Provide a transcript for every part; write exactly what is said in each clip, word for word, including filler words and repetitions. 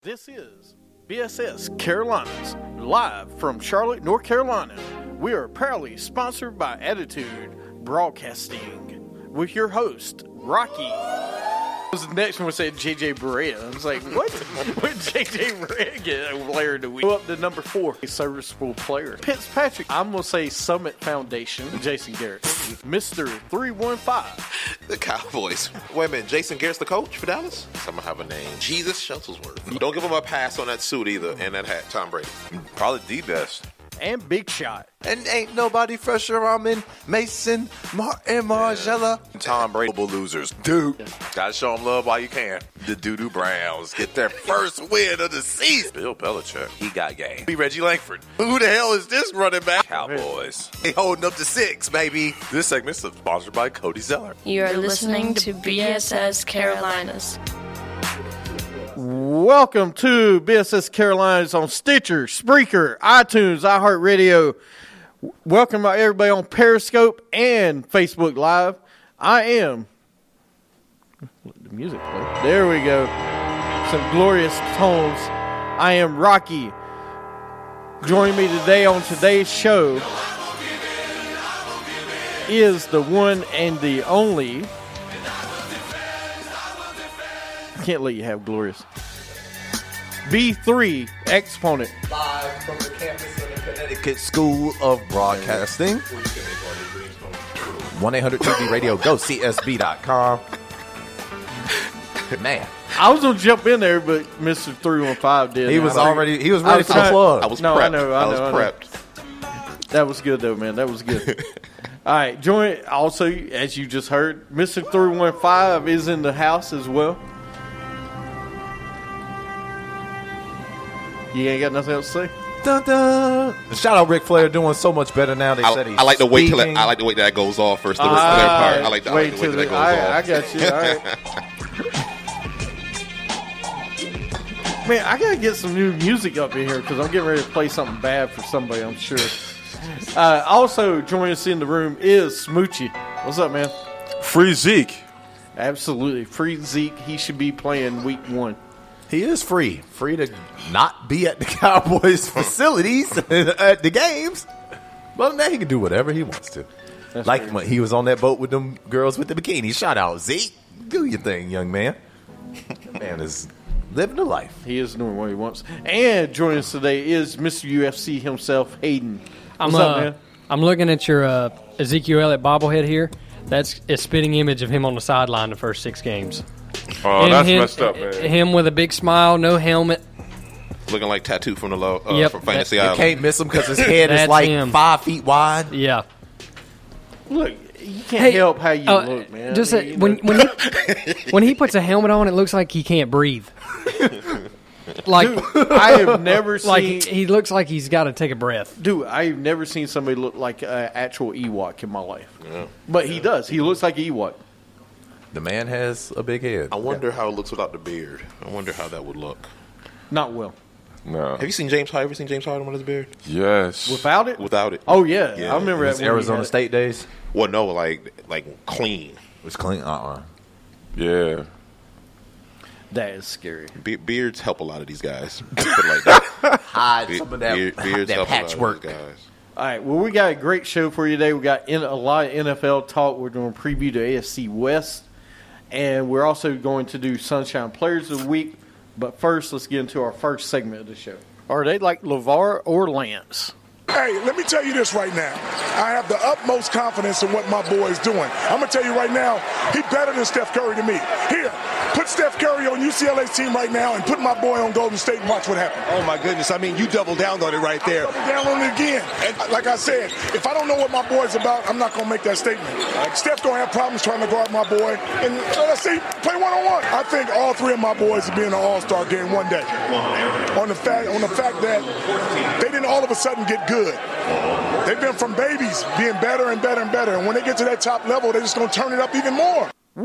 This is B S S Carolinas, live from Charlotte, North Carolina. We are proudly sponsored by Attitude Broadcasting with your host, Rocky. The next one said J J Barea. I was like, what? When J J Barea get a player of the week? Go up to number four, a serviceable player. Fitzpatrick. I'm going to say Summit Foundation, Jason Garrett. Mister three one five. The Cowboys. Wait a minute, Jason Garrett's the coach for Dallas? I'm going to have a name. Jesus Shuttlesworth. Don't give him a pass on that suit either and that hat, Tom Brady. Probably the best. And Big Shot. And ain't nobody fresher. I'm in Mason, Martin, Margella. Yeah. Tom Brady, losers. Dude, gotta show them love while you can. The Doo-Doo Browns get their first win of the season. Bill Belichick, he got game. Be Reggie Langford. Who the hell is this running back? Cowboys. They holding up to six, baby. This segment is sponsored by Cody Zeller. You are listening to B S S Carolinas. Welcome to B S S Carolinas on Stitcher, Spreaker, iTunes, iHeartRadio. Welcome everybody on Periscope and Facebook Live. I am. Let the music play. There we go. Some glorious tones. I am Rocky. Joining me today on today's show is the one and the only. Can't let you have glorious. B three exponent. Live from the campus of the Connecticut School of Broadcasting. one eight hundred T V Radio. Go C S B dot com. Man. I was going to jump in there, but Mister three one five did. He was already, he was ready for the plug. I was no, prepped. I know, I, I was know, prepped. I know. That was good, though, man. That was good. All right. Join, also, as you just heard, Mister three one five is in the house as well. You ain't got nothing else to say? Dun, dun. Shout out Ric Flair doing so much better now. They I, said he's I like to wait till it, speaking. I like to wait till that goes off first. The All rest of their right. part. I like to I wait like to wait till till that the, goes all right, off. I got you. All right. Man, I gotta get some new music up in here because I'm getting ready to play something bad for somebody, I'm sure. Uh, also joining us in the room is Smoochie. What's up, man? Free Zeke. Absolutely. Free Zeke. He should be playing week one. He is free. Free to not be at the Cowboys facilities at the games. But now he can do whatever he wants to. That's like crazy. when he was on that boat with them girls with the bikini. Shout out, Zeke. Do your thing, young man. Man is living the life. He is doing what he wants. And joining us today is Mister U F C himself, Hayden. I'm, What's up, uh, man? I'm looking at your uh, Ezekiel Elliott bobblehead here. That's a spitting image of him on the sideline the first six games. Oh, And that's him, messed up, man. Him with a big smile, no helmet. Looking like Tattoo from the low uh, Yep. from Fantasy You Island. can't miss him because his head is That's like him. five feet wide. Yeah. Look, you can't help how you uh, look, man. Just I mean, uh, you when know. when he, when he puts a helmet on, it looks like he can't breathe. like Dude, I have never seen. like he looks like he's got to take a breath. Dude, I've never seen somebody look like an actual Ewok in my life. Yeah. But he does. He looks like an Ewok. The man has a big head. I wonder how it looks without the beard. I wonder how that would look. Not well. No. Have you seen James Harden? Have you seen James Harden with his beard? Yes. Without it? Without it. Oh, yeah. Yeah. I remember His that. when he Arizona had it. State days Well, no, like like clean. was clean. Uh-uh. Yeah. That is scary. Be- beards help a lot of these guys. Put it like that. Hide Be- some of that, beard- beards that help a lot of patchwork. these guys. All right. Well, we got a great show for you today. We got in, a lot of N F L talk. We're doing a preview to A F C West. And we're also going to do Sunshine Players of the Week. But first, let's get into our first segment of the show. Are they like LeVar or Lance? Hey, let me tell you this right now. I have the utmost confidence in what my boy is doing. I'm going to tell you right now, he better than Steph Curry to me. Here, put Steph Curry on U C L A's team right now and put my boy on Golden State and watch what happens. Oh, my goodness. I mean, you double down on it right there. Double down on it again. And like I said, if I don't know what my boy's about, I'm not going to make that statement. Like, Steph going to have problems trying to guard my boy. And so let's see, play one-on-one. I think all three of my boys will be in an all-star game one day. On the fact, on the fact that they didn't all of a sudden get good. They've been from babies being better and better and better. And when they get to that top level, they're just going to turn it up even more.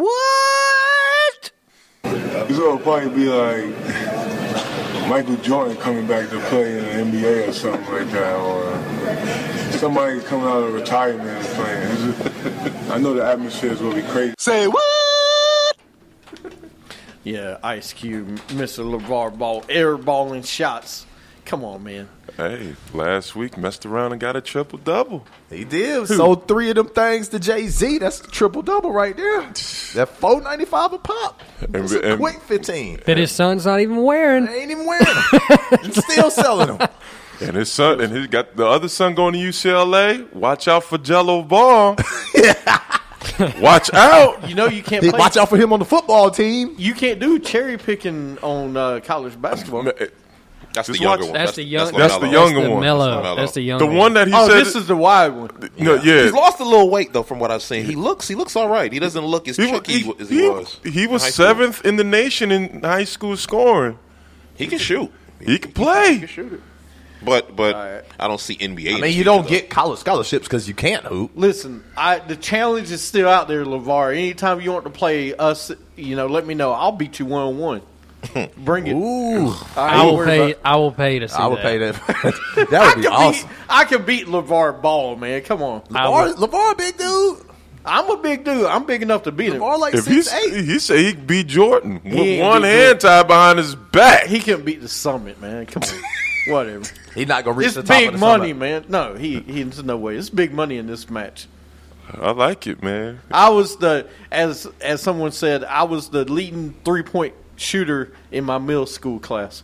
What? It's going to probably be like Michael Jordan coming back to play in the N B A or something like that, or somebody coming out of retirement and playing. It's just, I know the atmosphere is going to be crazy. Say what? Yeah, Ice Cube, Mister LeVar Ball, airballing shots. Come on, man. Hey, last week messed around and got a triple double. He did. Sold three of them things to Jay-Z. That's a triple double right there. That four ninety five a pop. That's a and- quick fifteen. That his son's not even wearing. They ain't even wearing them. And still selling them. And his son, and he got the other son going to U C L A. Watch out for Jello Ball. Watch out. You know you can't Hey, play. watch out for him on the football team. You can't do cherry picking on uh, college basketball. That's the Just younger watch- one. That's the young. That's the Mello. younger the one. Mellow. Mellow. That's the young. The one that he Oh, said. this is the wide one. no, yeah. He's lost a little weight though, from what I've seen. He looks, he looks all right. He doesn't look as He, wa- tricky he, as he, he- was. he was in high school. seventh in the nation in high school scoring. He can shoot. He can play. He can shoot it. But but All right. I don't see N B A. I in mean, the you don't future, get college scholarships because you can't hoop. Listen, I the challenge is still out there, LeVar. Anytime you want to play us, you know, let me know. I'll beat you one on one. Bring it. Ooh. I will worry pay. about- I will pay to see I would that. pay that. that I would be can awesome. beat. I can beat LeVar Ball, man. Come on. LeVar, LeVar, big dude. I'm a big dude. I'm big enough to beat him. LeVar like If six he's, eight. he said he could beat Jordan He with ain't one beat hand tied behind his back. He can beat the Summit, man. Come on. Whatever. He's not gonna reach It's the top big of the money, summit. man. No, he he's no way. It's big money in this match. I like it, man. I was the as as someone said, I was the leading three point shooter in my middle school class.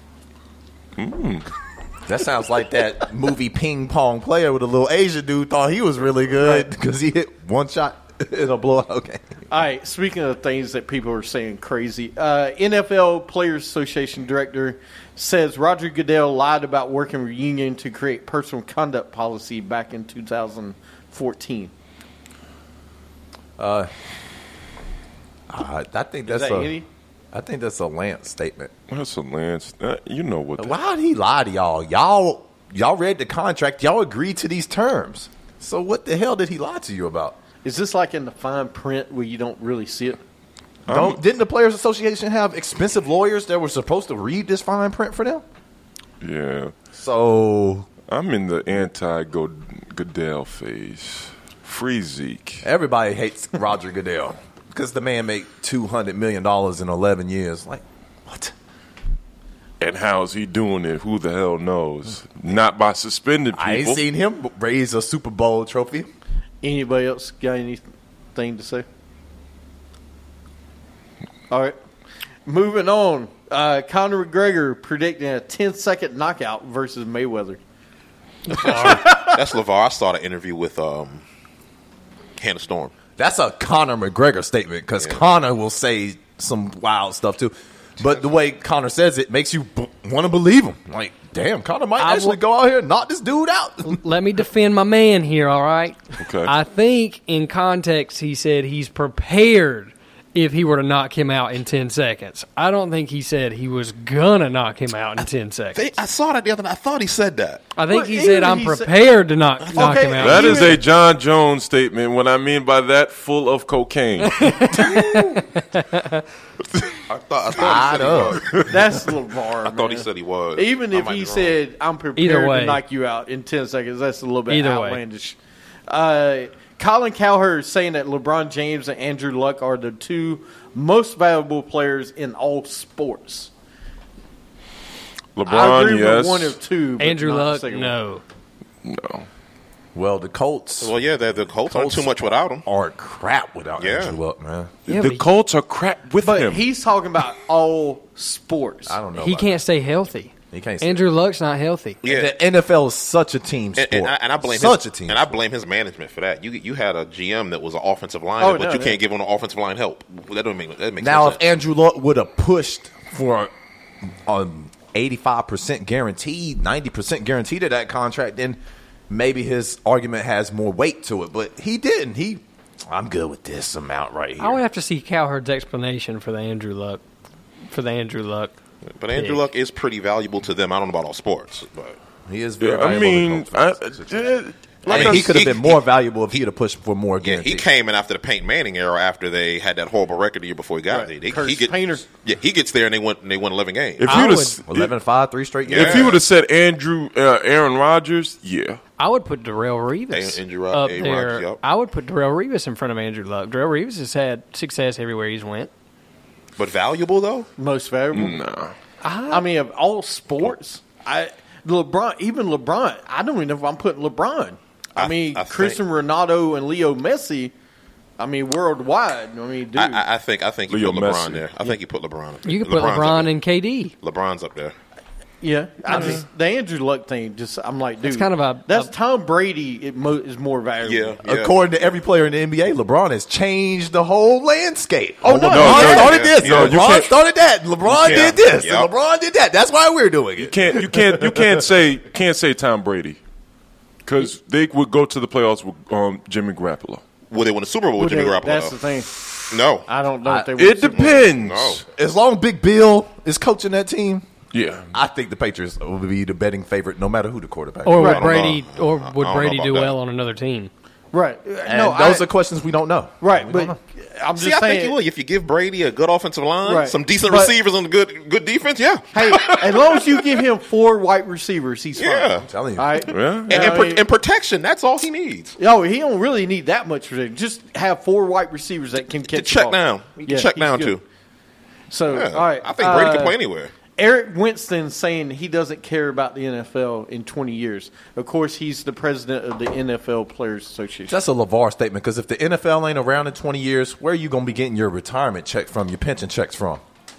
That sounds like that movie Ping Pong Player with a little Asian dude thought he was really good because he hit one shot in a blowout game. All right, speaking of things that people are saying crazy, uh, N F L Players Association director says Roger Goodell lied about working with union to create personal conduct policy back in two thousand fourteen. Uh, I I think Is that's that a, any? I think that's a Lance statement. That's a Lance. Uh, you know what? The, Why did he lie to y'all? Y'all, y'all read the contract. Y'all agreed to these terms. So what the hell did he lie to you about? Is this like in the fine print where you don't really see it? Don't, didn't the Players Association have expensive lawyers that were supposed to read this fine print for them? yeah. So I'm in the anti-Goodell phase. Free Zeke. everybody hates Roger Goodell because the man made two hundred million dollars in eleven years. Like, what? And how's he doing it? Who the hell knows? Not by suspending people. I ain't seen him raise a Super Bowl trophy. Anybody else got anything to say? All right. Moving on. Uh, Conor McGregor predicting a ten-second knockout versus Mayweather. That's LeVar. I saw the interview with um, Hannah Storm. That's a Conor McGregor statement because Yeah. Conor will say some wild stuff too. But the way Conor says it makes you b- want to believe him. Like, damn, Conor might I actually will- go out here and knock this dude out. Let me defend my man here, all right? Okay. I think in context he said he's prepared if he were to knock him out in ten seconds. I don't think he said he was going to knock him out in ten seconds. They, I saw that the other night. I thought he said that. I think Well, he even said, I'm he said- prepared to knock, knock Okay, him out. That is Even- a John Jones statement. What I mean by that, full of cocaine. I thought, I thought he said he was. That's LeVar. I thought he said he was. Even I if might he be wrong. said, I'm prepared Either way. to knock you out in ten seconds, that's a little bit Either way. outlandish. Uh, Colin Cowherd is saying that LeBron James and Andrew Luck are the two most valuable players in all sports. I LeBron, agree yes. with one of two. But Andrew not the Luck, second one. no. No. Well, the Colts Well, yeah, the, the Colts aren't Colts too much without him. are crap without Yeah. Andrew Luck, man. Yeah, the but Colts are crap with But him. he's talking about all sports. I don't know. he about can't stay healthy. that. He can't. say Andrew Luck's not healthy. Yeah, The N F L is such a team sport. and, and, I, and I blame such his, a team. and I blame his management for that. You you had a G M that was an offensive line, Oh, but no, you yeah. can't give him an offensive line help. That don't make that makes Now, no if sense. Andrew Luck would have pushed for um, eighty-five percent guaranteed, ninety percent guaranteed of that contract, then maybe his argument has more weight to it. But he didn't. He, I'm good with this amount right here. I would have to see Cowherd's explanation for the Andrew Luck. For the Andrew Luck. but Andrew pick. Luck is pretty valuable to them. I don't know about all sports, but He is very Yeah, I valuable mean, to I, Colts fans. uh, I like mean, I he could have he- been more valuable if he had have pushed for more yeah, guaranteed. he came in after the Peyton Manning era, after they had that horrible record the year before he got Right. there. They, Curtis he get, Painter. Yeah, he gets there and they won. And they won eleven games. if I you would- eleven and five, three straight years. if he would have said Andrew, uh, Aaron Rodgers, yeah. I would put Darrell Revis A- Andrew Ro- up A- there. Rodgers, yep. I would put Darrell Revis in front of Andrew Luck. Darrell Revis has had success everywhere he's went. But valuable though? Most valuable? No. I mean, of all sports, I LeBron, even LeBron, I don't even know if I'm putting LeBron. I, I mean, I Cristiano Ronaldo and Leo Messi. I mean, worldwide. I mean, dude. I, I think I think you Leo put LeBron Messi. there. I think you put LeBron. Up there. You can put LeBron's LeBron and K D. LeBron's up there. Yeah, I just the Andrew Luck thing. Just I'm like, dude, It's kind of a- that's a- Tom Brady. It mo- is more valuable. Yeah, yeah. According to every player in the N B A, LeBron has changed the whole landscape. Oh, Oh, no, LeBron no, started yeah, this. yeah. You LeBron can't- started that. LeBron You did can't. this. Yep. And LeBron did that. That's why we're doing You it. can't you can't you can't say can't say Tom Brady because they would go to the playoffs with um, Jimmy Garoppolo. Will they win a Super Bowl with Well, Jimmy they- Garoppolo? That's though? the thing. No. I don't know I- if they. win It the Super Bowl. depends. No. As long as Big Bill is coaching that team, Yeah. I think the Patriots will be the betting favorite no matter who the quarterback Or is. would Right. Brady or I would don't know Brady about do that. well on another team? Right. And no, those I, are questions we don't know. right. We But don't know. I'm See, just I saying. think you will. If you give Brady a good offensive line, Right. some decent But- receivers and good good defense, yeah. Hey, as long as you give him four white receivers, he's fine. Yeah. I'm telling you. All right. Yeah. And, I and, pro- mean- and protection, that's all he needs. Yo, he don't really need that much for it. Just have four white receivers that can To catch the check ball. down. You can Yeah, check he's down, good. too. So, Yeah. all right. I think Brady uh, can play anywhere. Eric Winston saying he doesn't care about the N F L in twenty years. Of course, he's the president of the N F L Players Association. That's a LeVar statement because if the N F L ain't around in twenty years, where are you going to be getting your retirement check from, your pension checks from?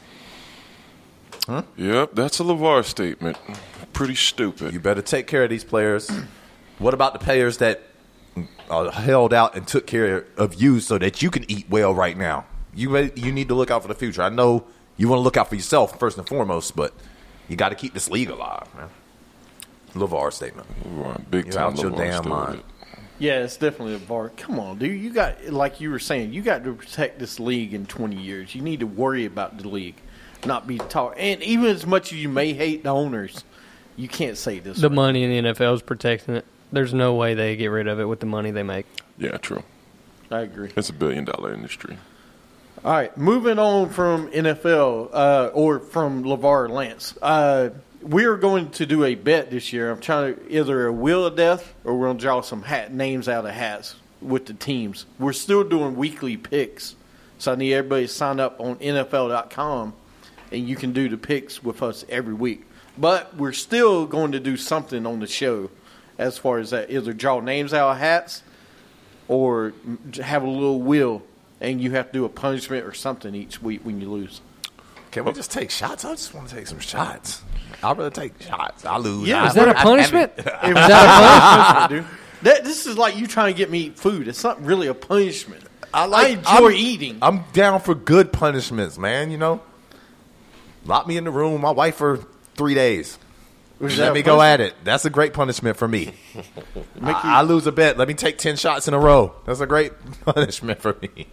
Yep, that's a LeVar statement. Pretty stupid. You better take care of these players. What about the players that uh, held out and took care of you so that you can eat well right now? You you need to look out for the future. I know you want to look out for yourself first and foremost, but you got to keep this league alive, man. LeVar statement. LeVar, big You're time out your LeVar damn statement. mind. Yeah, it's definitely a bar. Come on, dude. You got, like you were saying, you got to protect this league in twenty years. You need to worry about the league, not be taught. And even as much as you may hate the owners, you can't say this. The way. money in the N F L is protecting it. There's no way they get rid of it with the money they make. Yeah, true. I agree. It's a billion dollar industry. All right, moving on from N F L uh, or from LeVar Lance. Uh, we are going to do a bet this year. I'm trying to either a wheel of death or we're going to draw some hat names out of hats with the teams. We're still doing weekly picks, so I need everybody to sign up on N F L dot com, and you can do the picks with us every week. But we're still going to do something on the show as far as that, either draw names out of hats or have a little wheel. And you have to do a punishment or something each week when you lose. Can we just take shots? I just want to take some shots. I'd rather take shots. I lose. Yeah, I- Is that a I- punishment? Is that a punishment, dude? That, this is like you trying to get me to eat food. It's not really a punishment. I, like- enjoy I'm- eating. I'm down for good punishments, man. You know, lock me in the room with my wife for three days. Was that Let a me go punishment? at it. That's a great punishment for me. I, I lose a bet. Let me take ten shots in a row. That's a great punishment for me.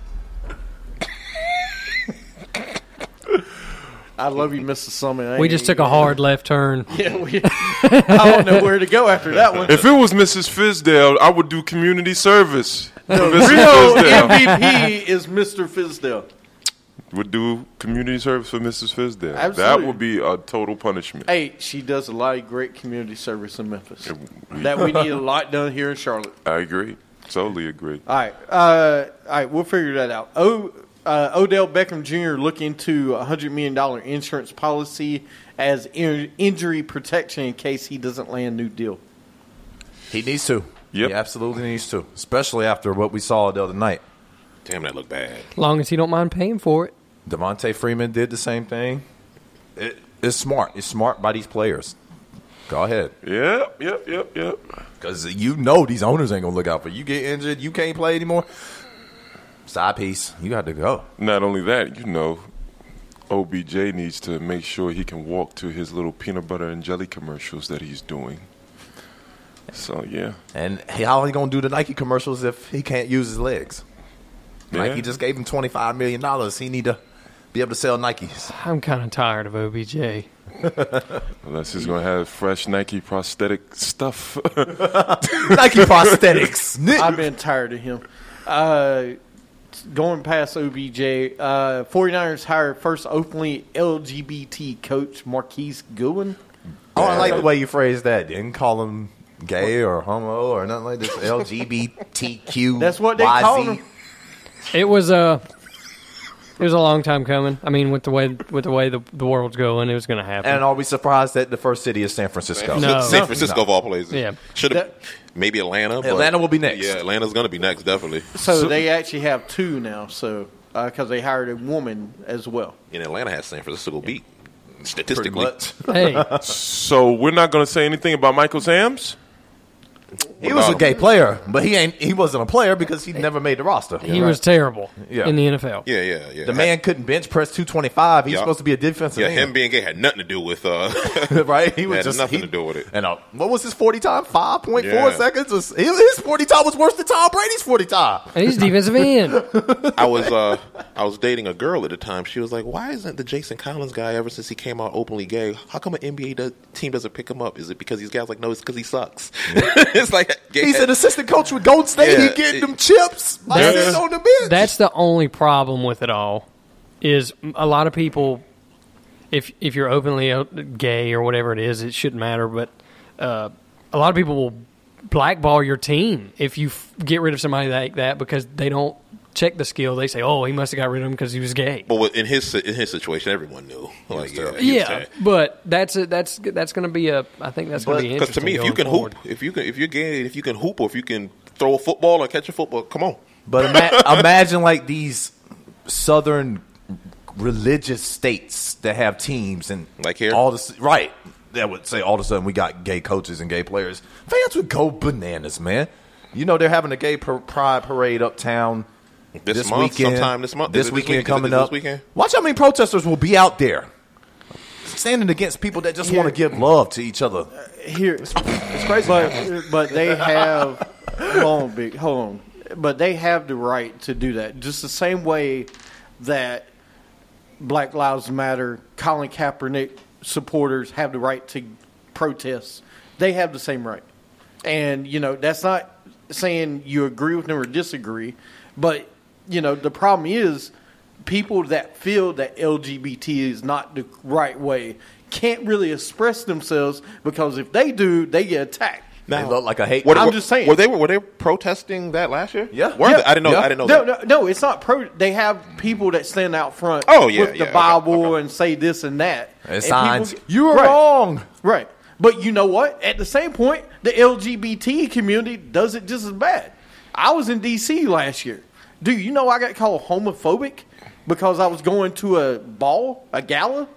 I love you, Mister Summit. I We ain't- just took a hard left turn. Yeah, we, I don't know where to go after that one. If it was Missus Fizdale, I would do community service. The for Missus real Fizdale. M V P is Mister Fizdale. Would do community service for Missus Fizdale. That Absolutely. would be a total punishment. Hey, she does a lot of great community service in Memphis. That we need a lot done here in Charlotte. I agree. Totally agree. All right, uh, all right, we'll figure that out. O, uh, Odell Beckham Junior looking into a hundred million dollar insurance policy as in, injury protection in case he doesn't land a new deal. He needs to. Yep. He absolutely needs to, especially after what we saw the other night. Damn, that looked bad. As long as he don't mind paying for it. Devontae Freeman did the same thing. It, it's smart. It's smart by these players. Go ahead. Yep, yep, yep, yep. Because you know these owners ain't going to look out for you. You get injured, you can't play anymore. Side piece. You got to go. Not only that, you know, O B J needs to make sure he can walk to his little peanut butter and jelly commercials that he's doing. So, yeah. And how are he going to do the Nike commercials if he can't use his legs? Yeah. Nike just gave him twenty-five million dollars. He need to be able to sell Nikes. I'm kind of tired of O B J. Unless he's going to have fresh Nike prosthetic stuff. Nike prosthetics. I've been tired of him. Uh, going past O B J, uh, 49ers hired first openly L G B T coach Marquise Goodwin. Oh, I like the way you phrased that. Didn't call him gay or homo or nothing like this. L G B T Q. That's what they call him. It was a It was a long time coming. I mean, with the way with the way the, the world's going, it was going to happen. And are we surprised that the first city is San Francisco? No. San Francisco No. of all places. Yeah. Should have maybe Atlanta. But Atlanta will be next. Yeah, Atlanta's going to be next, definitely. So, so they actually have two now. So because uh, they hired a woman as well. And Atlanta has San Francisco beat statistically. Hey. So we're not going to say anything about Michael Samms? He was a gay player, but he ain't. He wasn't a player because he never made the roster. He was terrible Yeah. in the N F L. Yeah, yeah, yeah. The man couldn't bench press two twenty-five. He's Yeah. supposed to be a defensive Yeah, end. him being gay had nothing to do with uh, right? He was had just nothing he- to do with it. And uh, what was his forty time? Five point four Yeah. seconds. Was his forty time was worse than Tom Brady's forty time. And he's defensive end. I was uh, I was dating a girl at the time. She was like, "Why isn't the Jason Collins guy ever since he came out openly gay? How come an N B A does, team doesn't pick him up? Is it because these guys like no? It's because he sucks." It's like He's an assistant coach with Golden State. Yeah, he getting it- them chips by That's- sitting on the bench. That's the only problem with it all. Is a lot of people, if if you're openly gay or whatever it is, it shouldn't matter. But uh, a lot of people will blackball your team if you f- get rid of somebody like that because they don't check the skill. They say, "Oh, he must have got rid of him because he was gay." But with- in his in his situation, everyone knew. Like, yeah, he was Yeah, terrible. but that's a, that's that's going to be a. I think that's going to be Because interesting. to me, if you going can forward. hoop, if you can, if you're gay, if you can hoop, or if you can throw a football or catch a football, come on. But ima- imagine like these southern religious states that have teams and Like here? all this right. That would say all of a sudden we got gay coaches and gay players. Fans would go bananas, man. You know they're having a gay par- pride parade uptown This this month, weekend. sometime this month. This Is it this weekend week- is it coming this up. weekend? Watch how many protesters will be out there standing against people that just want to give love to each other. Here, it's crazy. But but they have hold on, big hold on. But they have the right to do that. Just the same way that Black Lives Matter, Colin Kaepernick supporters have the right to protest. They have the same right. And, you know, that's not saying you agree with them or disagree. But, you know, the problem is people that feel that L G B T is not the right way can't really express themselves because if they do, they get attacked. They look like a hate. What- I'm what- just saying. Were they were they protesting that last year? Yeah. Were Yeah. they? I didn't know. Yeah. I didn't know. No, that. no, no, it's not pro. They have people that stand out front Oh, yeah, with yeah, the okay, Bible okay. and say this and that. And people signs. get- You are Right. wrong. Right. But you know what? At the same point, the L G B T community does it just as bad. I was in D C last year. Dude, you know I got called homophobic because I was going to a ball, a gala?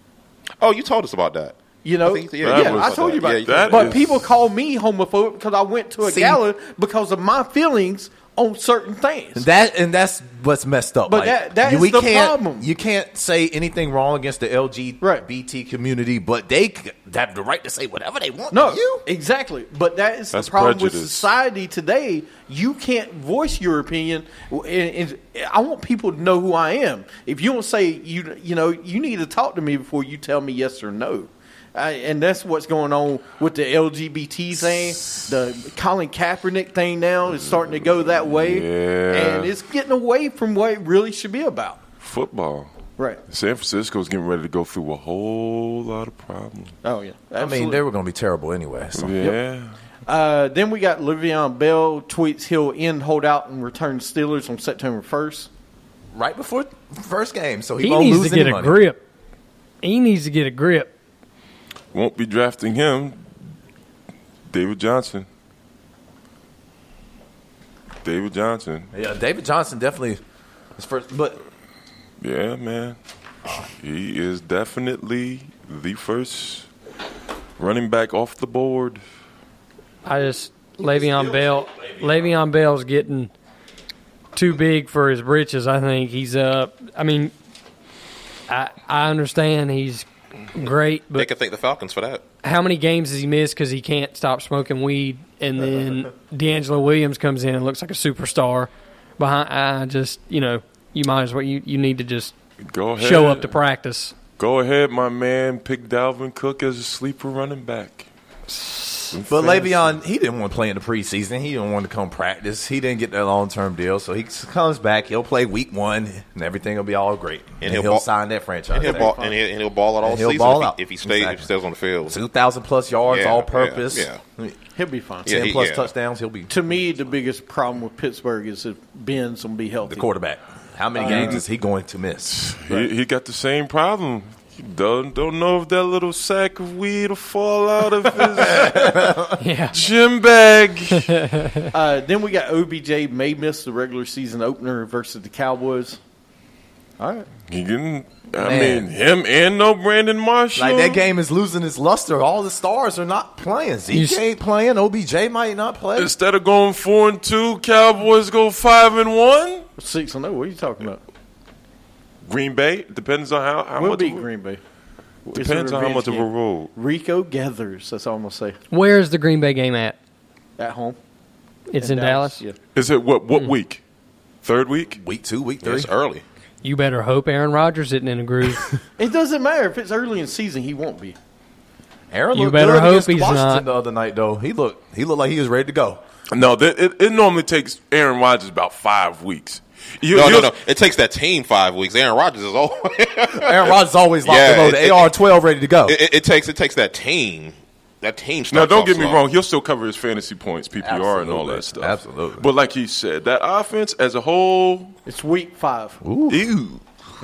Oh, you told us about that. You know, I think- yeah, yeah, I told you about yeah, it. that But is- people call me homophobic because I went to a See- gala because of my feelings on certain things. That and that's what's messed up. But Like, that- that you- is we the can't, problem. You can't say anything wrong against the L G B T community, but they c- have the right to say whatever they want. No, to you. exactly. But that is That's the problem with prejudice. society today. You can't voice your opinion. And, and I want people to know who I am. If you don't say you, you know, you need to talk to me before you tell me yes or no. I, and that's what's going on with the L G B T thing. The Colin Kaepernick thing now is starting to go that way, Yeah. and it's getting away from what it really should be about. Football. Right. San Francisco's getting ready to go through a whole lot of problems. Oh yeah. I mean, Absolutely. they were going to be terrible anyway. So. Yeah. Uh, then we got Le'Veon Bell tweets he'll end holdout and return to Steelers on September first. Right before first game, so he, He won't needs lose to get any a money. grip. He needs to get a grip. Won't be drafting him. David Johnson. David Johnson. Yeah, David Johnson definitely is first, but Yeah, man. He is definitely the first running back off the board. I just Le'Veon Bell. Le'Veon Bell's getting too big for his britches. I think he's uh. I mean, I I understand he's great, They but can thank the Falcons for that. how many games has he missed because he can't stop smoking weed? And then D'Angelo Williams comes in and looks like a superstar. Behind, I just you know you might as well you, you need to just Go ahead. show up to practice. Go ahead, my man. Pick Dalvin Cook as a sleeper running back. But Le'Veon, he didn't want to play in the preseason. He didn't want to come practice. He didn't get that long-term deal. So he comes back. He'll play week one, and everything will be all great. And, And he'll, he'll ball- sign that franchise. And he'll tag. ball and he'll, and he'll ball out all And he'll season ball if, out. he, if he stays Exactly. if he stays on the field. two thousand plus yards, Yeah, all purpose. yeah, He'll be fine. Yeah, ten he- plus yeah. touchdowns. He'll be To me, the biggest problem with Pittsburgh is if Ben's gonna be healthy. the quarterback. How many Uh, games is he going to miss? He, he got the same problem. Don't don't know if that little sack of weed will fall out of his Yeah. gym bag. Uh, then we got O B J may miss the regular season opener versus the Cowboys. All right. He can, I Man. mean, him and no Brandon Marshall. Like, that game is losing its luster. All the stars are not playing. You Zeke s- ain't playing. O B J might not play. Instead of going four and two, Cowboys go five and one. Six and oh. What are you talking about? Green Bay depends on how, how We'll much. beat of a- Green Bay. It's a Depends on how revenge much of a game. roll. Rico Gathers. That's all I'm gonna say. Where's the Green Bay game at? At home. It's in, Dallas. Yeah. Is it what? What week? Third week? Week two, week Yeah, three. it's early. You better hope Aaron Rodgers isn't in a groove. It doesn't matter if it's early in season. He won't be. Aaron You looked better good hope against he's Washington not. the other night, though. He looked he looked like he was ready to go. No, that, it, it normally takes Aaron Rodgers about five weeks. You, No, no, you'll- no. It takes that team five weeks. Aaron Rodgers is old. Aaron Rodgers is always locked Yeah, and loaded. it- A R twelve ready to go. It, it, it takes it takes that team. That team. Now, Starts don't off get me slow. wrong. He'll still cover his fantasy points, P P R, and all Absolutely. that stuff. Absolutely. But like he said, that offense as a whole, It's week five. ew.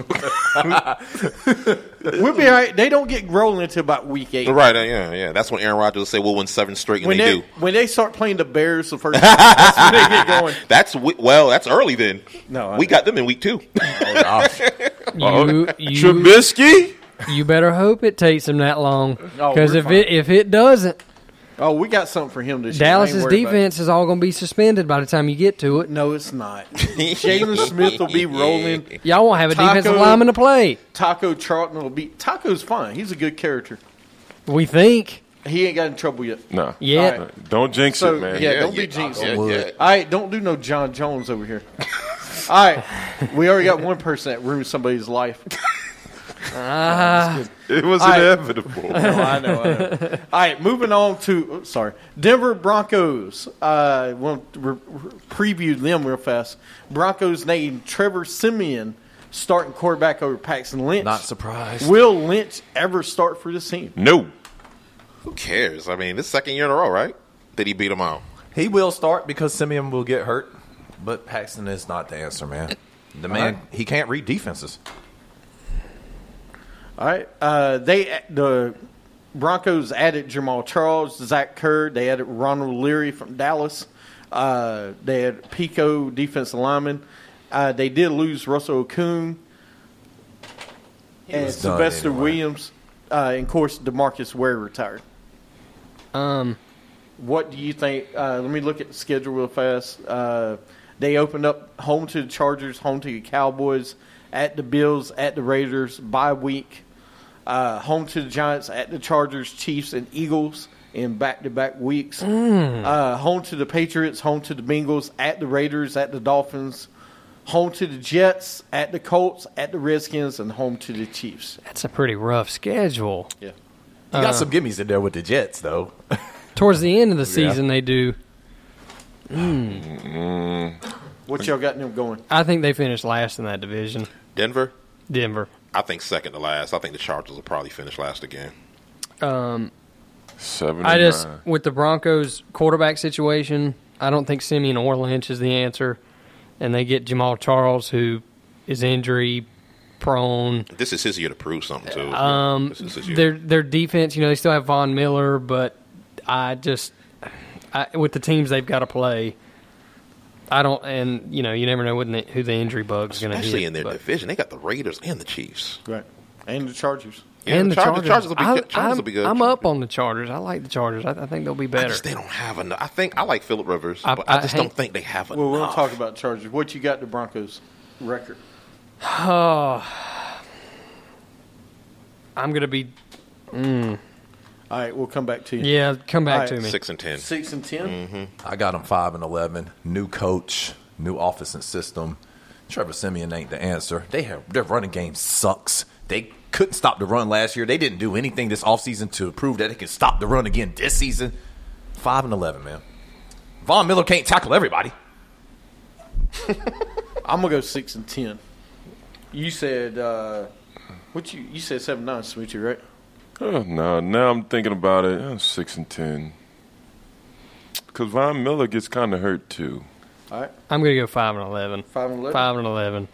We'll be all right. They don't get rolling until about week eight. Right? uh, Yeah, yeah. That's when Aaron Rodgers will say we'll win seven straight, and When they, they, do. when they start playing the Bears the first time, that's when they get going. That's wi- well. That's early then. No, I we know. got them in week two. You, you, Trubisky? you better hope it takes him that long. Oh, Because we're if it fine. if it doesn't, Oh, we got something for him this year. I ain't Dallas's worried about it. defense is all going to be suspended by the time you get to it. No, it's not. Jalen Smith will be rolling. Y'all won't have a Taco- defensive lineman to play. Taco Charlton will be. Taco's fine. He's a good character. We think. He ain't got in trouble yet. Nah. Yeah. All right. Don't jinx So, it, man. yeah, Yeah, don't yeah, be jinxed. yeah, All yeah. right, don't do no John Jones over here. All right, we already got one person that ruined somebody's life. Ah, It was All right. inevitable. No, I know, I know. All right, moving on to oh, sorry, Denver Broncos. Uh, we'll re- re- preview them real fast. Broncos named Trevor Siemian starting quarterback over Paxton Lynch. Not surprised. Will Lynch ever start for this team? No. Who cares? I mean, this is second year in a row, right? Did he beat him out? He will start because Simeon will get hurt, but Paxton is not the answer, man. The man, he can't read defenses. All right. Uh, they the Broncos added Jamal Charles, Zach Kerr. They added Ronald Leary from Dallas. Uh, they had Pico, defensive lineman. Uh, they did lose Russell Okung and was done Sylvester anyway. Williams. Uh, and, of course, DeMarcus Ware retired. um, What do you think? Uh, let me look at the schedule real fast. Uh, they opened up home to the Chargers, home to the Cowboys, at the Bills, at the Raiders, bye week. Uh, home to the Giants, at the Chargers, Chiefs, and Eagles in back-to-back weeks. Uh, home to the Patriots, home to the Bengals, at the Raiders, at the Dolphins, home to the Jets, at the Colts, at the Redskins, and home to the Chiefs. that's a pretty rough schedule. Yeah. You got some gimmies in there with the Jets, though. Towards the end of the season, they do. What y'all got them going? I think they finished last in that division. Denver. Denver. I think second to last. I think the Chargers will probably finish last again. Um, Seven I and just nine. with the Broncos quarterback situation, I don't think Simeon or Lynch is the answer, and they get Jamal Charles, who is injury prone. This is his year to prove something too. Um, this is his year. their their defense, you know, they still have Von Miller, but I just I, with the teams they've got to play, I don't, and you know, you never know when the, who the injury bug's going to hit. Especially in their but- division, they got the Raiders and the Chiefs. Right. And the Chargers. Yeah, and the Chargers. Chargers will be I, good. Chargers I'm, will be good. I'm up on the Chargers. I like the Chargers. I, I think they'll be I better. just, they don't have enough. I think I like Phillip Rivers, I- but I, I just hate- don't think they have enough. Well, we'll talk about Chargers. What you got the Broncos record? Oh, I'm going to be. Mm, All right, we'll come back to you. yeah, come back All right. to me. Six and ten. Six and 10 Mm-hmm. I got him five and eleven. New coach, new offense and system. Trevor Simeon ain't the answer. They have their running game sucks. They couldn't stop the run last year. They didn't do anything this offseason to prove that they can stop the run again this season. Five and eleven, man. Von Miller can't tackle everybody. I'm gonna go six and ten. You said uh, what you you said seven nine, Smoochie, right? Oh, no, now I'm thinking about it. uh, Six and ten. Because Von Miller gets kind of hurt too. All right, I'm going to go five and eleven. five and eleven. Five and eleven.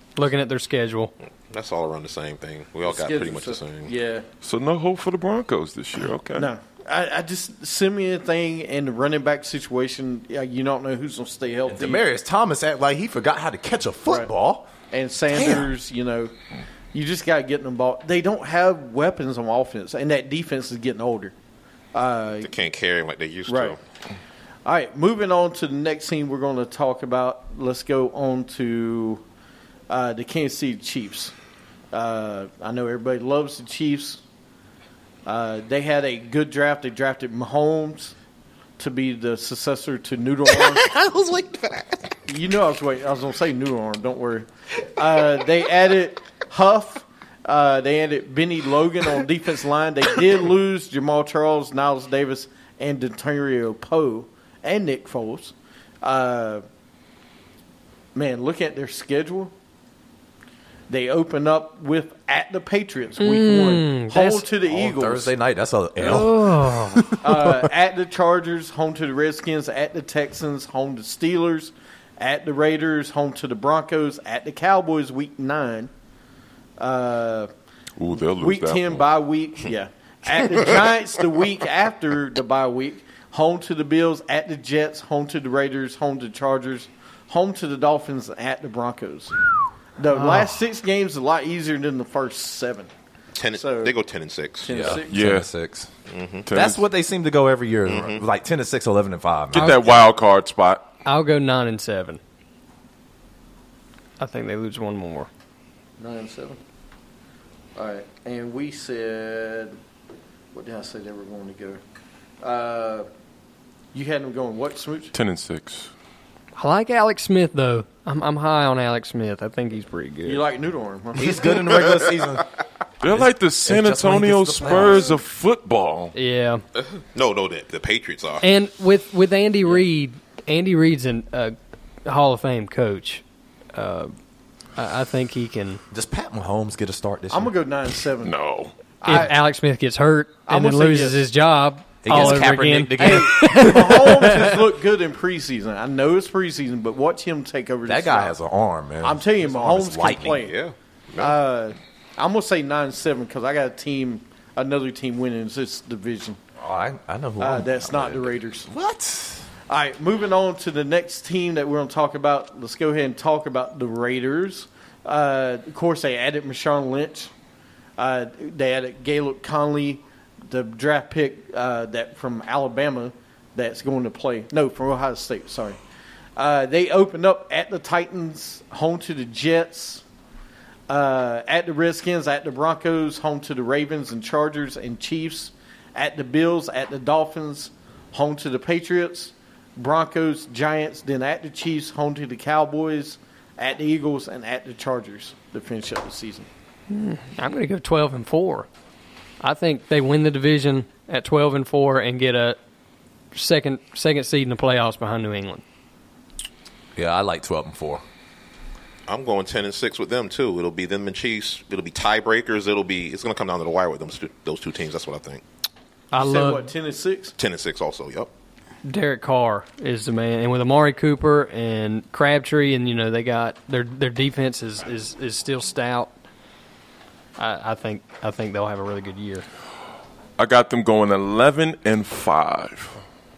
Looking at their schedule. That's all around the same thing. We all got Schedule, pretty much so- the same. Yeah. So no hope for the Broncos this year. Okay. No. I, I just send me a thing in the running back situation. Yeah, you don't know who's going to stay healthy. Demarius Thomas act like he forgot how to catch a football. And Sanders, you know, you just got to get them ball. They don't have weapons on offense, and that defense is getting older. Uh, They can't carry him like they used right. to. All right, moving on to the next team we're going to talk about. Let's go on to uh, the Kansas City Chiefs. Uh, I know everybody loves the Chiefs. Uh, they had a good draft. They drafted Mahomes to be the successor to Noodle Arm. I was waiting for that. You know I was waiting. I was going to say Noodle Arm. Don't worry. Uh, they added Huff. Uh, they added Benny Logan on defense line. They did lose Jamal Charles, Niles Davis, and D'Antonio Poe, and Nick Foles. Uh, man, look at their schedule. They open up with at the Patriots week Mm, one, that's- home to the On Eagles, Thursday night, that's a L. Oh. uh, at the Chargers, home to the Redskins, at the Texans, home to Steelers, at the Raiders, home to the Broncos, at the Cowboys week nine. Uh, Ooh, they'll lose week that ten one. bye week, yeah. At the Giants the week after the bye week, home to the Bills, at the Jets, home to the Raiders, home to the Chargers, home to the Dolphins, at the Broncos. The last six games are a lot easier than the first seven. Ten, So- they go ten and six. ten and Yeah, six. Yeah. ten and six. Ten That's and- what they seem to go every year, like ten and six, eleven and five. Get that wild card spot. I'll go nine and seven. I think they lose one more. Nine and seven. All right, and we said, what did I say they were going to go? Uh, you had them going what, Smooch? Ten and six. I like Alex Smith though. I'm I'm high on Alex Smith. I think he's pretty good. You like Noodle Arm, huh? He's good in the regular season. They're like the San just when he Antonio gets to the Spurs of football. yeah. No, no, the, the Patriots are. And with with Andy Reid, Andy Reid's a uh, Hall of Fame coach. Uh, I, I think he can. Does Pat Mahomes get a start this I'm year? going to go nine and seven. No. If I- Alex Smith gets hurt I'm and then gonna say loses yes. his job He all gets over again. Kaepernicked again. Mahomes has looked good in preseason. I know it's preseason, but watch him take over. That this guy job. has an arm, man. I'm telling you, His arm is Mahomes can lightning. play. Yeah. Uh, I'm going to say nine and seven because I got a team, another team winning this division. Oh, I, I know who. Uh, I'm- that's not the Raiders. What? All right, moving on to the next team that we're going to talk about. Let's go ahead and talk about the Raiders. Uh, of course, they added Marshawn Lynch. Uh, they added Caleb Conley, the draft pick uh, that from Alabama that's going to play. No, from Ohio State, sorry. Uh, they opened up at the Titans, home to the Jets, uh, at the Redskins, at the Broncos, home to the Ravens and Chargers and Chiefs, at the Bills, at the Dolphins, home to the Patriots, Broncos, Giants, then at the Chiefs, home to the Cowboys, at the Eagles, and at the Chargers to finish up the season. I'm going to go twelve and four. I think they win the division at twelve and four and get a second second seed in the playoffs behind New England. Yeah, I like twelve and four. I'm going ten and six with them too. It'll be them and Chiefs. It'll be tiebreakers. It'll be. It's going to come down to the wire with them. Those two teams. That's what I think. I You said love what, ten and six? Ten and six also. Yep. Derek Carr is the man, and with Amari Cooper and Crabtree, and you know they got their their defense is is, is still stout. I, I think I think they'll have a really good year. I got them going eleven and five.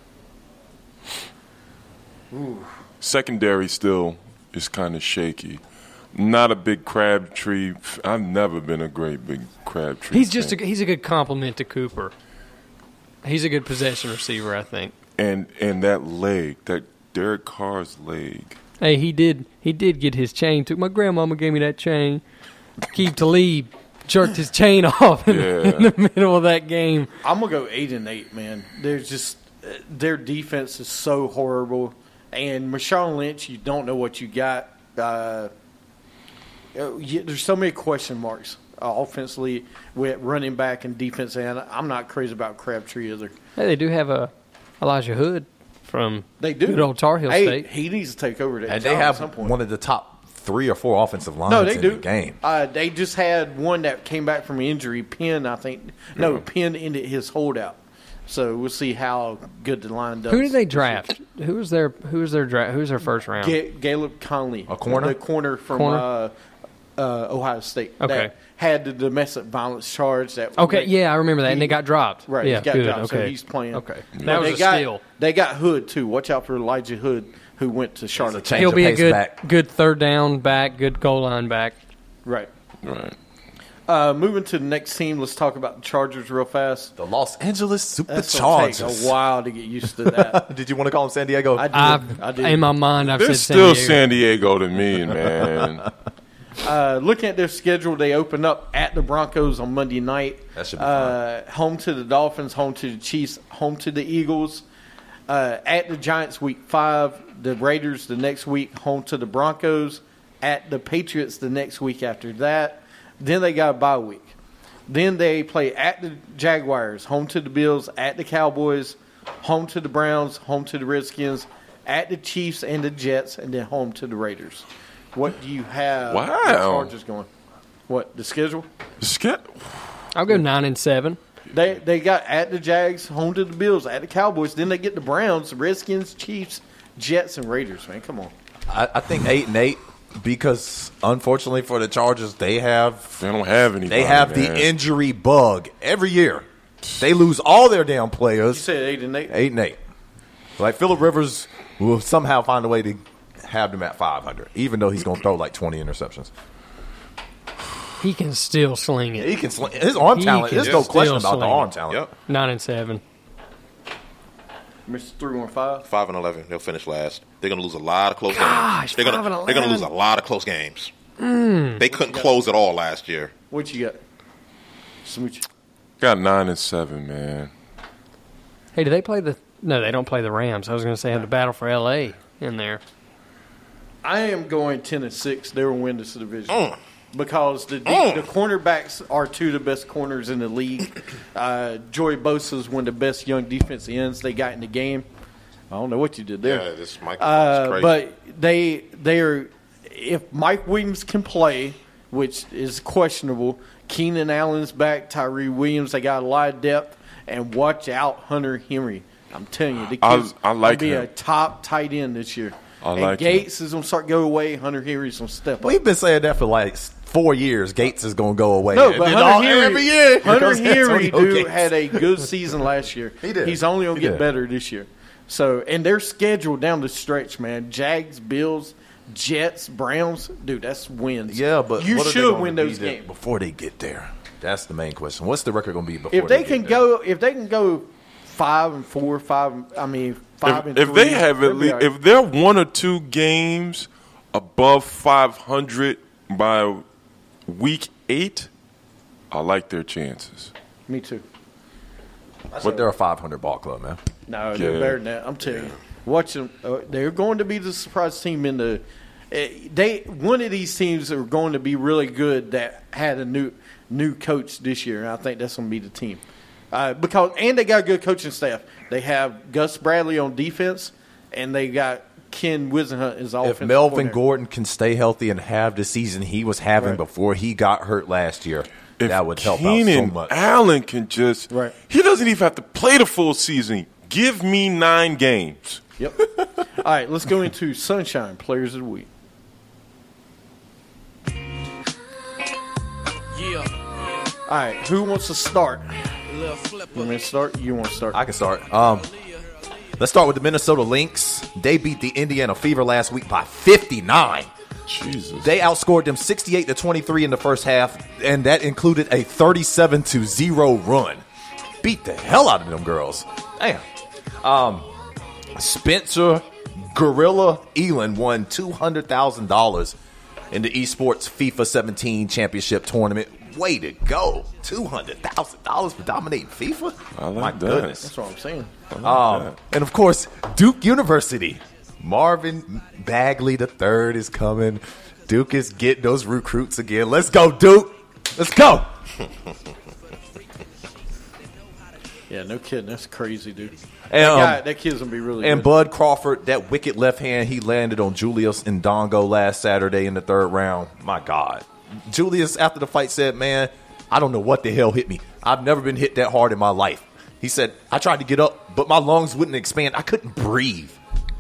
Secondary still is kind of shaky. Not a big Crabtree. I've never been a great big Crabtree. He's just a, fan. he's a good compliment to Cooper. He's a good possession receiver, I think. and and that leg, that Derek Carr's leg. Hey, he did he did get his chain too. My grandmama gave me that chain. Keith Talib jerked his chain off in, Yeah. in the middle of that game. I'm gonna go eight and eight, man. There's just uh, their defense is so horrible, and Marshawn Lynch, you don't know what you got. Uh, uh, you, there's so many question marks uh, offensively with running back and defense, and I'm not crazy about Crabtree either. Hey, they do have a Elijah Hood from They do. good old Tar Heel hey, State. He needs to take over that And job they at have some point. one of the top three or four offensive lines No, they in do. the game. Uh, they just had one that came back from injury. Penn, I think. No, Penn ended his holdout. So we'll see how good the line does. Who did they draft? Who was their who was their draft? Who's their first round? Ga- Caleb Conley, A corner? the corner from Corner? Uh, uh, Ohio State. Okay. That had the domestic violence charge. That Okay, they- yeah, I remember that, and he- they got dropped. Right, yeah, he got good. dropped, okay, so he's playing. Okay, But that was they a got, steal. They got Hood too. Watch out for Elijah Hood, who went to Charlotte. change He'll of be a pace good, back. good third down back, good goal line back. Right. Right. Uh, moving to the next team, let's talk about the Chargers real fast. The Los Angeles That's gonna take Superchargers. a while to get used to that. Did you want to call them San Diego? I did. I've, I did. in my mind, I've They're said still San San Diego. Diego to me, man. Uh, looking at their schedule, they open up at the Broncos on Monday night. That should be uh, home to the Dolphins, home to the Chiefs, home to the Eagles. Uh, at the Giants week five, the Raiders the next week, home to the Broncos. At the Patriots the next week after that. Then they got a bye week. Then they play at the Jaguars, home to the Bills, at the Cowboys, home to the Browns, home to the Redskins, at the Chiefs and the Jets, and then home to the Raiders. What do you have? Wow. The Chargers going? What, the schedule? Skip. I'll go nine and seven. They they got at the Jags, home to the Bills, at the Cowboys. Then they get the Browns, Redskins, Chiefs, Jets, and Raiders. Man, come on. I, I think eight and eight because unfortunately for the Chargers, they have They don't have any. they have the injury bug every year. They lose all their damn You players. said eight and eight. Eight and eight. Like Phillip Rivers will somehow find a way to have them at five hundred, even though he's going to throw like twenty interceptions. He can still sling it. He can sling, his arm He talent. can There's no still question about the sling arm it. talent. Yep. Nine and seven. Mister three one five. Five and eleven. They'll finish last. They're going to lose a lot of close Gosh, games. They're five going and to they're going to lose eleven. a lot of close games. They couldn't close at all last year. What you got? Smooch. Got nine and seven, man. Hey, do they play the? No, they don't play the Rams. I was going to say have the battle for L A in there. I am going ten and six. They will win this division Mm. because the Mm. the cornerbacks are two of the best corners in the league. Uh, Joey Bosa is one of the best young defensive ends they got in the game. I don't know what you did there. Yeah, this Mike Uh, is crazy. but they they are if Mike Williams can play, which is questionable. Keenan Allen's back. Tyree Williams. They got a lot of depth. And watch out, Hunter Henry. I'm telling you, the I- kid's I like gonna be him. a top tight end this year. I and like him. Gates is gonna start go away. Hunter Henry's gonna step up. We've been saying that for like four years. Gates is going to go away. No, And but then Hunter all- Henry, every year here Hunter goes Henry, Antonio dude, Gates. had a good season last year. He did. He's only gonna He get did. better this year. So, and they're scheduled down the stretch, man. Jags, Bills, Jets, Browns, dude, that's wins. Yeah, but you what are they should gonna win be those there games. before they get there. That's the main question. What's the record going to be before If they get can there? go, if they can go five and four, five. I mean, five If, and if three, they have they'll at be least, all right. if they're one or two games above five hundred by week eight, I like their chances. Me too. But they're a five hundred ball club, man. No, they're Yeah. better than that. I'm telling you. Watch them. Uh, they're going to be the surprise team in the. Uh, they one of these teams are going to be really good that had a new new coach this year, and I think that's going to be the team. Uh, because and they got a good coaching staff. They have Gus Bradley on defense, and they got Ken Wisenhunt as offensive If Melvin coordinator. Gordon can stay healthy and have the season he was having Right. before he got hurt last year, If that would help Keenan out so much. Allen can just, Right. he doesn't even have to play the full season. Give me nine games. Yep. All right, let's go into Sunshine Players of the Week. All right, who wants to start? You want me to start? You want to start? I can start. Um, let's start with the Minnesota Lynx. They beat the Indiana Fever last week by fifty-nine. Jesus. They outscored them sixty-eight to twenty-three in the first half, and that included a thirty-seven to zero run. Beat the hell out of them girls. Damn. Um, Spencer Gorilla Elin won two hundred thousand dollars in the esports FIFA seventeen championship tournament. Way to go. two hundred thousand dollars for dominating FIFA? I like My that. goodness. That's what I'm saying. Um, and of course, Duke University. Marvin Bagley the third is coming. Duke is getting those recruits again. Let's go, Duke. Let's go. Yeah, no kidding. That's crazy, dude. And, that, um, guy, that kid's going to be really And good. Bud Crawford, that wicked left hand, he landed on Julius Ndongo last Saturday in the third round. My God. Julius, after the fight, said, man, I don't know what the hell hit me. I've never been hit that hard in my life. He said, I tried to get up, but my lungs wouldn't expand. I couldn't breathe.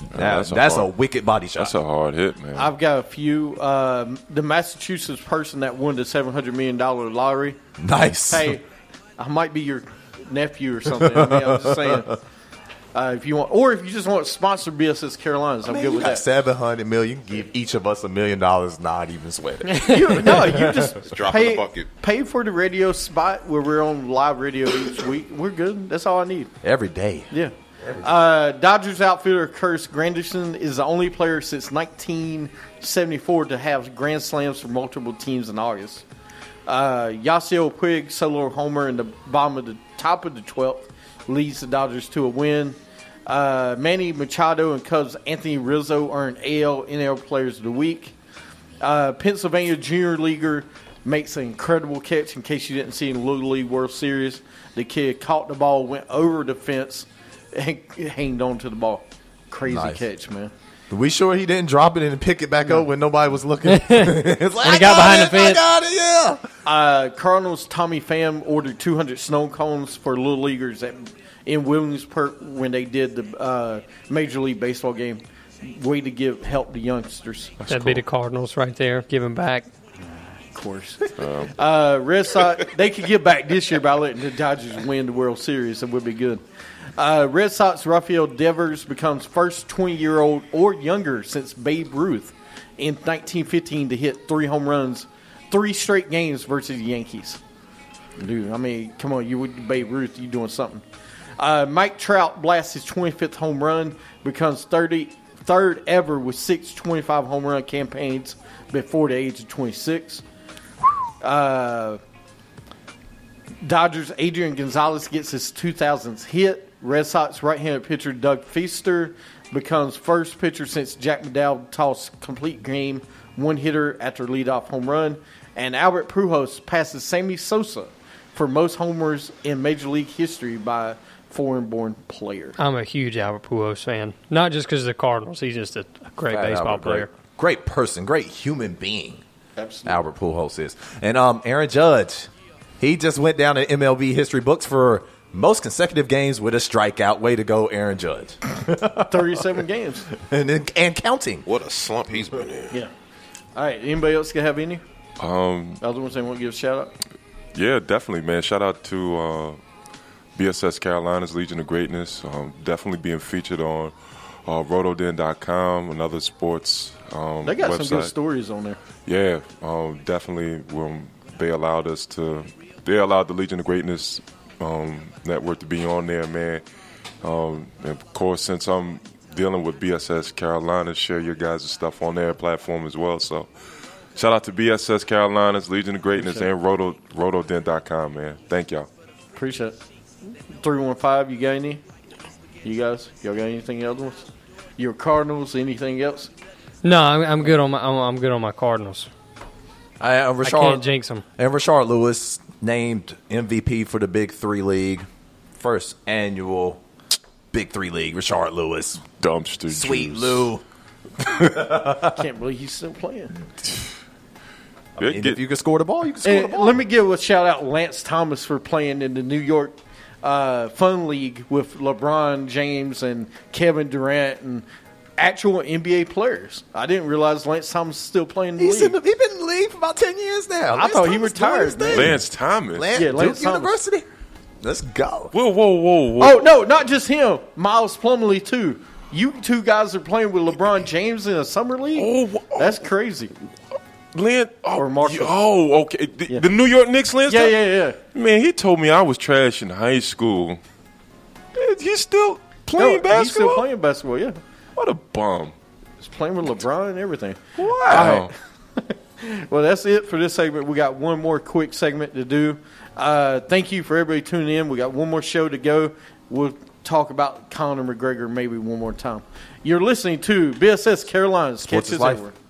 Now, that's that's, a a, hard- wicked body shot. That's a hard hit, man. I've got a few. Um, the Massachusetts person that won the seven hundred million dollars lottery. Nice. Hey, I might be your nephew or something. I mean, I'm just saying. Uh, if you want, or if you just want to sponsor B S S Carolinas, I'm Man, good you with got that. seven hundred million. Give each of us a million dollars. Not even sweat it. You, no, you just drop in pay, the bucket. pay for the radio spot where we're on live radio each week. We're good. That's all I need. Every day. Yeah. Uh, Dodgers outfielder Curtis Granderson is the only player since nineteen seventy-four to have grand slams for multiple teams in August. Uh, Yasiel Puig solo homer in the bottom of the top of the twelfth leads the Dodgers to a win. Uh, Manny Machado and Cubs Anthony Rizzo earned A L N L Players of the Week. Uh, Pennsylvania junior leaguer makes an incredible catch. In case you didn't see in the Little League World Series, the kid caught the ball, went over the fence, and hanged on to the ball. Crazy Nice. catch, man. Are we sure he didn't drop it and pick it back up when nobody was looking? It's like, When he I got behind it, the fence. I got it, yeah. Uh, Cardinals Tommy Pham ordered two hundred snow cones for little leaguers at, in Williamsport when they did the uh, Major League Baseball game. Way to give help the youngsters. That'd be the Cardinals right there, giving back. Of course. uh, Red Sox, they could get back this year by letting the Dodgers win the World Series. It would be good. Uh, Red Sox Rafael Devers becomes first twenty-year-old or younger since Babe Ruth in nineteen fifteen to hit three home runs, three straight games versus the Yankees. Dude, I mean, come on, you would Babe Ruth, you doing something. Uh, Mike Trout blasts his twenty-fifth home run, becomes thirty, third ever with six twenty-five home run campaigns before the age of twenty-six. Uh, Dodgers Adrian Gonzalez gets his two thousands hit. Red Sox right-handed pitcher Doug Feaster becomes first pitcher since Jack McDowell tossed complete game one hitter after leadoff home run. And Albert Pujols passes Sammy Sosa for most homers in Major League history by a foreign-born player. I'm a huge Albert Pujols fan. Not just because of the Cardinals. He's just a great Fat baseball Albert, player. Great, great person, great human being. Absolutely. Albert Pujols is. And um, Aaron Judge, he just went down in M L B history books for most consecutive games with a strikeout. Way to go, Aaron Judge. thirty-seven games. And then- and counting. What a slump he's been in. Yeah. All right, anybody else gonna have any? Um, Other ones they want to give a shout-out? Yeah, definitely, man. Shout out to uh, B S S Carolinas, Legion of Greatness. Um, definitely being featured on uh, roto den dot com, another sports um, They got website. some good stories on there. Yeah, um, definitely. Um, they allowed us to. They allowed the Legion of Greatness um, network to be on there, man. Um, and of course, since I'm dealing with B S S Carolina, share your guys' stuff on their platform as well. So, shout out to B S S Carolinas, Legion of Greatness, Appreciate and roto roto den dot com, man. Thank y'all. Appreciate it. three one five, you got any? You guys? Y'all got anything else? Your Cardinals, anything else? No, I'm, I'm good on my I'm, I'm good on my Cardinals. I, uh, I Rashard, can't jinx them. And Rashard Lewis named M V P for the Big Three League. First annual Big Three League. Rashard Lewis. Dumpster Sweet juice. Lou. Can't believe he's still playing. I mean, Get- if you can score the ball, you can score And the ball. let me give a shout out Lance Thomas for playing in the New York uh, Fun League with LeBron James and Kevin Durant and actual N B A players. I didn't realize Lance Thomas is still playing in the He's league. in the, he's been in the league for about ten years now. I Lance thought he Thomas retired, doing his man. thing. Lance Thomas. Lance, Yeah, Lance Duke Thomas. University. Let's go. Whoa, whoa, whoa, whoa. Oh, no, not just him. Miles Plumlee, too. You two guys are playing with LeBron James in a summer league? Oh, wh- That's crazy. Lance. Oh, Or Marshall. Oh, okay. The, Yeah. the New York Knicks, Lance. Yeah, Thomas? yeah, yeah. Man, he told me I was trash in high school. Man, he's still playing No, basketball. He's still playing basketball, yeah. What a bum! He's playing with LeBron and everything. Wow. Well, that's it for this segment. We got one more quick segment to do. Uh, thank you for everybody tuning in. We got one more show to go. We'll talk about Conor McGregor maybe one more time. You're listening to B S S Carolinas. Sports Catch is us life. everywhere.